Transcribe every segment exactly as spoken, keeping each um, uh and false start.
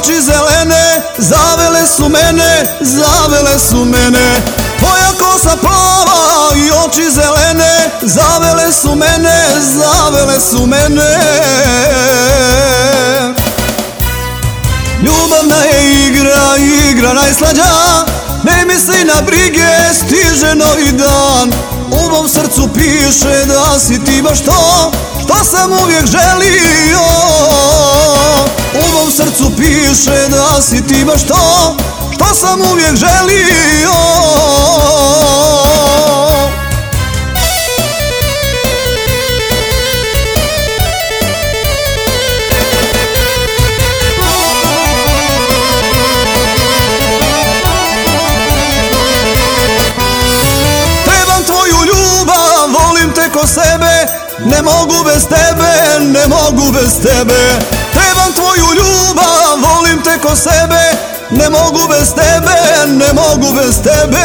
oči zelene zavele su mene, zavele su mene. Tvoja kosa plava i oči zelene zavele su mene, zavele su mene. Ljubavna je igra, igra najslađa, ne misli na brige, stiže novi dan. U mom srcu piše da si ti baš to što sam uvijek želio. U mom srcu piše da si ti baš to što sam uvijek želio. Ko sebe, ne mogu bez tebe, ne mogu bez tebe. Trebam tvoju ljubav, volim te ko sebe, ne mogu bez tebe, ne mogu bez tebe.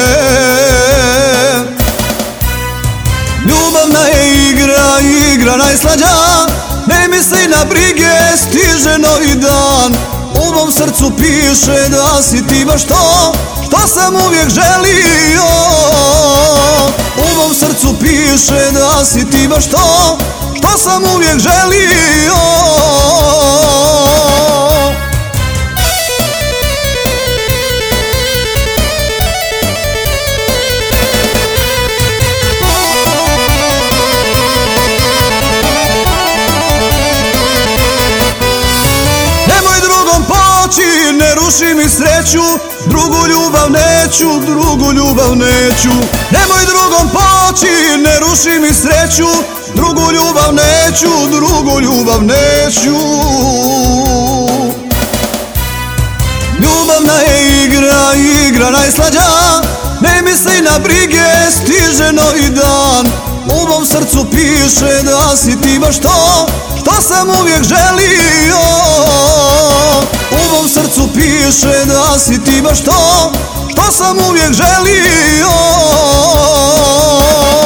Ljubavna je igra, igra najslađa, ne misli na brige, stiže novi dan. U mom srcu piše da si ti baš to što sam uvijek želio. U mom srcu piše da si ti baš to što sam uvijek želio. Nemoj drugom poći, ne ruši mi sreću, drugu ljubav neću, drugu ljubav neću. Nemoj drugom poći, ne ruši mi sreću, drugu ljubav neću, drugu ljubav neću. Ljubavna je igra, igra najslađa, ne misli na brige, stiže novi dan. U mom srcu piše da si ti baš to što sam uvijek želio. U mom srcu piše da si ti baš to što sam uvijek želio.